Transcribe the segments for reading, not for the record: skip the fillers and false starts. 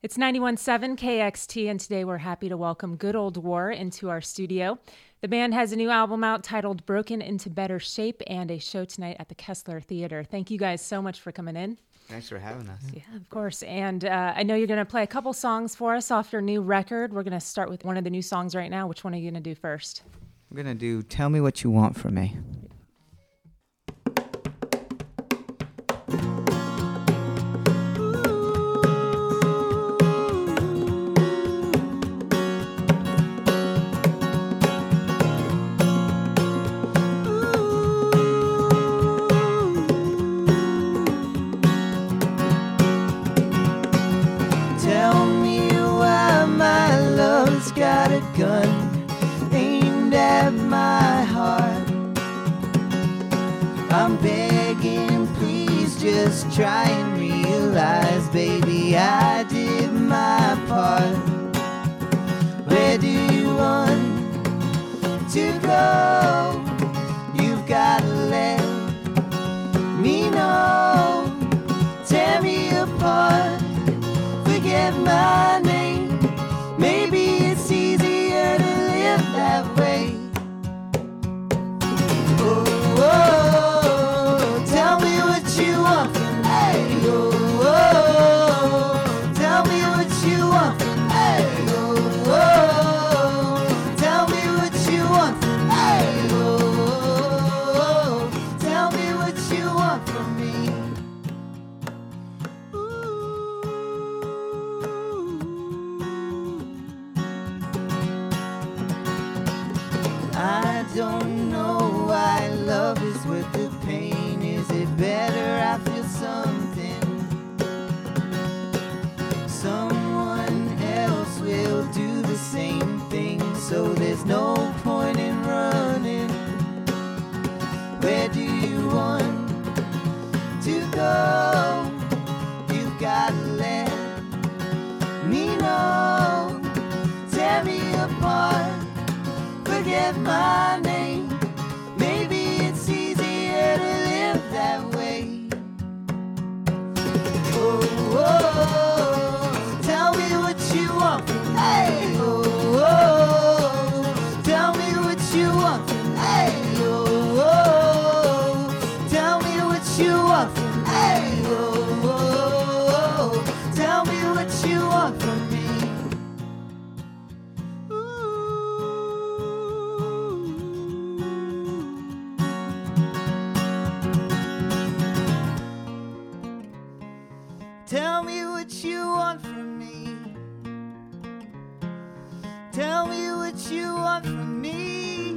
It's 91.7 KXT, and today we're happy to welcome Good Old War into our studio. The band has a new album out titled Broken into Better Shape and a show tonight at the Kessler Theater. Thank you guys so much for coming in. Thanks for having us. Yeah, of course. And I know you're going to play a couple songs for us off your new record. We're going to start with one of the new songs right now. Which one are you going to do first? I'm going to do Tell Me What You Want From Me. Got a gun aimed at my heart. I'm begging, please just try and realize, baby, I did my part. Where do you want to go? You've got to let me know. Tear me apart, forget my name. Maybe it's easier to live that way. Oh, oh, tell me what you want from me. Oh, oh, tell me what you want from me. Oh, oh, tell me what you want from me. Oh, oh, tell me what you want from me. I don't know why love is worth the pain. Is it better? I feel something. Someone else will do the same thing, so there's no point in running. Where do you want to go? You've got to let me know. Tear me apart, forget my name. Maybe it's easier to live that way. Oh, oh, tell me what you want from me. Oh, oh, tell me what you want from me. Oh, oh, tell me what you want from me. Oh, oh, tell me what you want from me. Tell me what you want from me. Tell me what you want from me.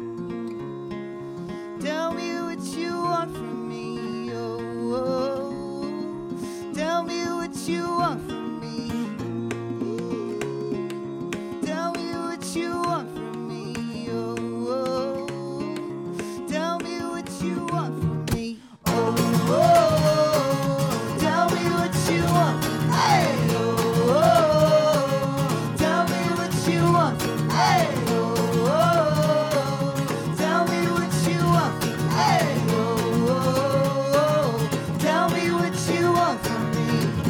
Tell me what you want from me. Oh, oh. Tell me what you want from me. Tell me what you want from me. Oh, oh. Tell me what you want from me. Oh, oh. Tell me what you want from me. Oh, oh. Tell me what you want from me. Oh, oh. Tell me what you want from me. Oh, oh. Tell me what you want from me.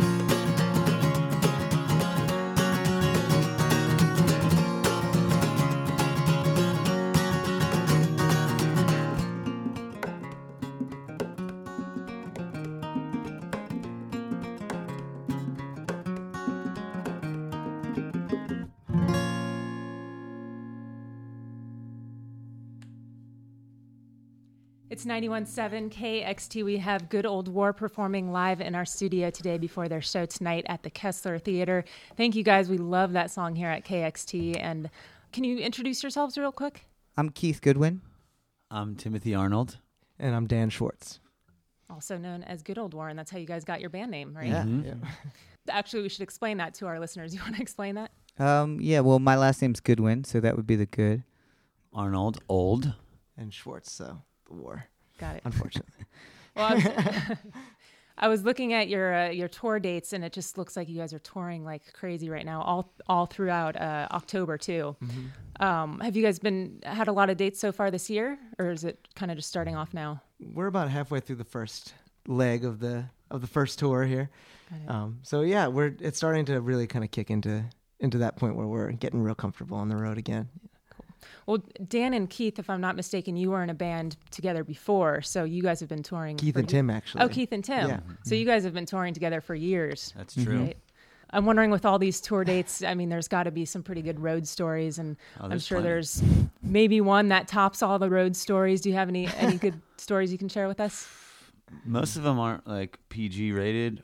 It's 91.7 KXT. We have Good Old War performing live in our studio today before their show tonight at the Kessler Theater. Thank you guys. We love that song here at KXT. And can you introduce yourselves real quick? I'm Keith Goodwin. I'm Timothy Arnold. And I'm Dan Schwartz. Also known as Good Old War, and that's how you guys got your band name, right? Yeah. Actually, we should explain that to our listeners. You want to explain that? Yeah, well, my last name's Goodwin, so that would be the good. Arnold, old. And Schwartz, so the war. Got it. Unfortunately. Well, I was looking at your tour dates, and it just looks like you guys are touring like crazy right now, all throughout October too. Mm-hmm. Have you guys had a lot of dates so far this year, or is it kind of just starting off now? We're about halfway through the first leg of the the first tour here. So yeah, it's starting to really kind of kick into that point where we're getting real comfortable on the road again. Well, Dan and Keith, if I'm not mistaken, you were in a band together before, so you guys have been touring. Keith and Tim, actually. Oh, Keith and Tim. Yeah. So you guys have been touring together for years. That's true. Right? I'm wondering, with all these tour dates, I mean, there's got to be some pretty good road stories, and I'm sure plenty. there's maybe one that tops all the road stories. Do you have any good stories you can share with us? Most of them aren't like PG rated.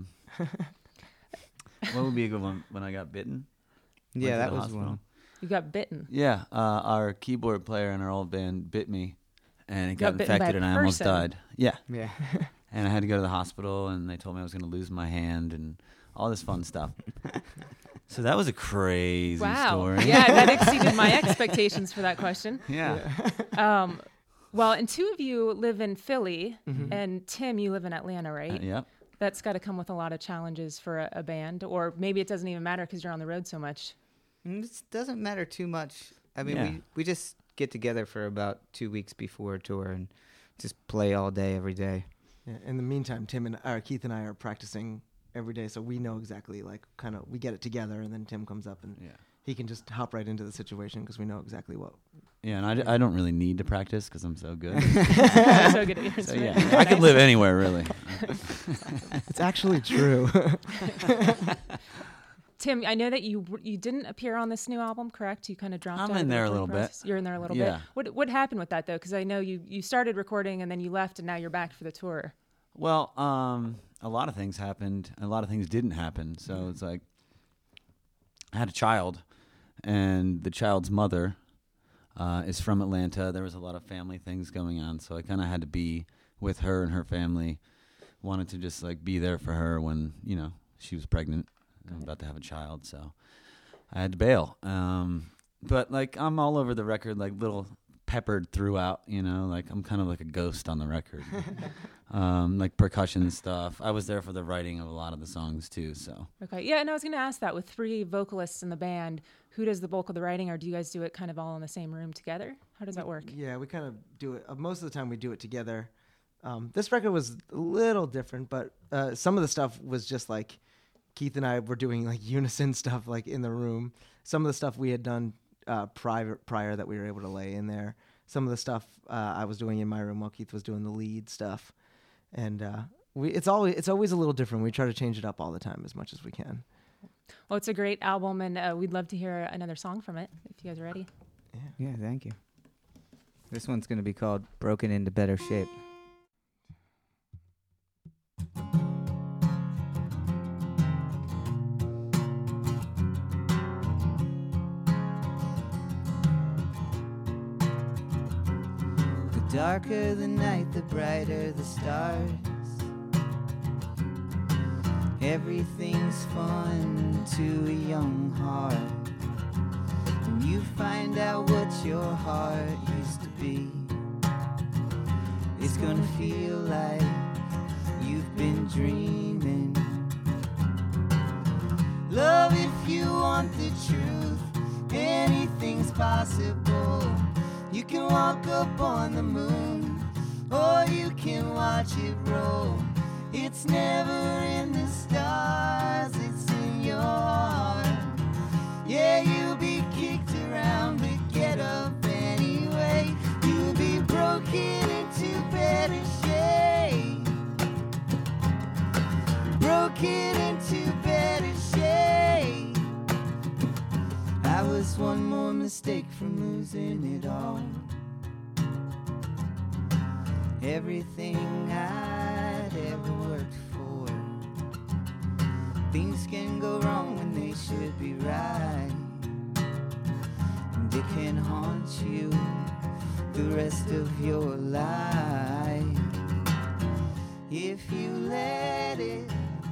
What would be a good one? When I got bitten? Yeah, Went to that the was hospital. one. You got bitten. Yeah, our keyboard player in our old band bit me, and it got Got bitten by infected, a and I almost person. died. Yeah, Yeah. and I had to go to the hospital, and they told me I was going to lose my hand and all this fun stuff. So that was a crazy story. Yeah, that exceeded my expectations for that question. Yeah. Well, and two of you live in Philly, and Tim, you live in Atlanta, right? Yep. That's got to come with a lot of challenges for a band, or maybe it doesn't even matter because you're on the road so much. It doesn't matter too much. I mean, Yeah. we just get together for about 2 weeks before a tour and just play all day, every day. Yeah, in the meantime, Keith and I are practicing every day, so we know exactly, like, kind of, we get it together, and then Tim comes up and he can just hop right into the situation because we know exactly what. Yeah, and I don't really need to practice because I'm so good. You're so good at your So instrument. yeah, I could live anywhere really. It's actually true. Tim, I know that you didn't appear on this new album, correct? You kind of dropped I'm out of in the there a recording little bit. process. You're in there a little Yeah. bit. What happened with that, though? Because I know you started recording and then you left and now you're back for the tour. Well, a lot of things happened. A lot of things didn't happen. So it's like I had a child, and the child's mother is from Atlanta. There was a lot of family things going on, so I kind of had to be with her and her family. Wanted to just like be there for her when she was pregnant and about to have a child. So I had to bail. But like I'm all over the record, like little peppered throughout. Like I'm kind of like a ghost on the record. Like percussion stuff. I was there for the writing of a lot of the songs too. So Okay. Yeah, and I was going to ask that, with 3 vocalists in the band, who does the bulk of the writing, or do you guys do it kind of all in the same room together? How does that work? Yeah, we kind of do it. Most of the time we do it together. This record was a little different, but some of the stuff was just like Keith and I were doing like unison stuff like in the room. Some of the stuff we had done prior that we were able to lay in there. Some of the stuff I was doing in my room while Keith was doing the lead stuff. And it's always a little different. We try to change it up all the time as much as we can. Well, it's a great album, and we'd love to hear another song from it, if you guys are ready. Yeah, thank you. This one's going to be called Broken Into Better Shape. The darker the night, the brighter the stars. Everything's fun to a young heart. When you find out what your heart used to be, it's gonna feel like you've been dreaming. Love, if you want the truth, anything's possible. You can walk up on the moon, or you can watch it roll. It's never in the stars, it's in your heart. Yeah, you'll be kicked around, but get up anyway. You'll be broken into better shape. Broken into better shape. I was one more mistake from losing it all. Everything I'd ever worked for. Things can go wrong when they should be right, and it can haunt you the rest of your life. If you let it,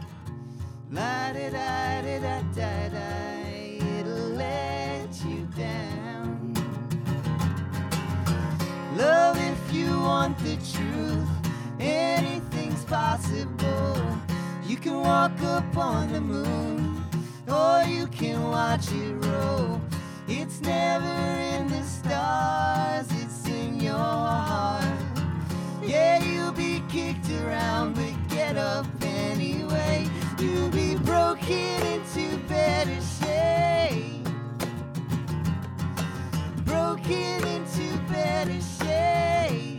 la-da-da-da-da-da-da, it'll let you down. Love, if you want the truth, anything's possible. You can walk up on the moon, or you can watch it roll. It's never in the stars, it's in your heart. Yeah, you'll be kicked around, but get up anyway. You'll be broken into better shape. Broken into better shape.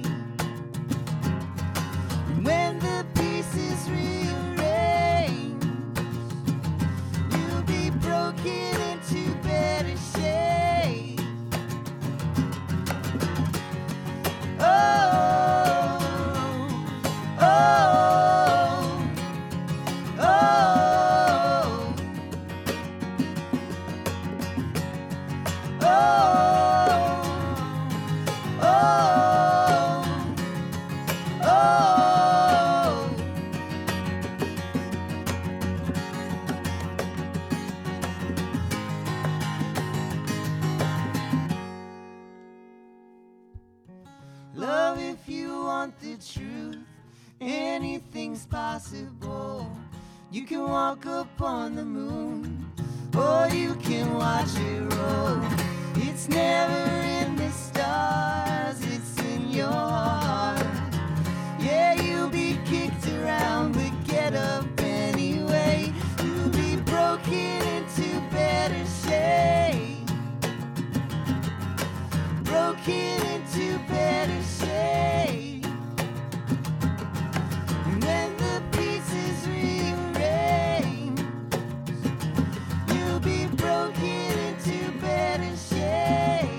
When the pieces rearrange, you'll be broken into better shape. Oh, oh, oh, love, if you want the truth, anything's possible. You can walk up on the moon, or you can watch it roll. It's never in the stars, it's in your heart. Yeah, you'll be kicked around, but get up anyway. You'll be broken into better shape. Broken into better shape. And when the pieces rearrange, you'll be broken into better shape.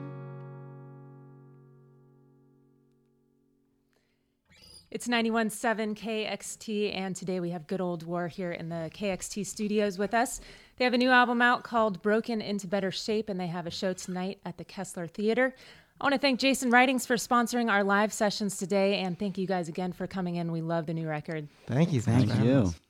It's 91.7 KXT, and today we have Good Old War here in the KXT studios with us. They have a new album out called Broken into Better Shape, and they have a show tonight at the Kessler Theater. I want to thank Jason Writings for sponsoring our live sessions today, and thank you guys again for coming in. We love the new record. Thank you. Thank for having you. us.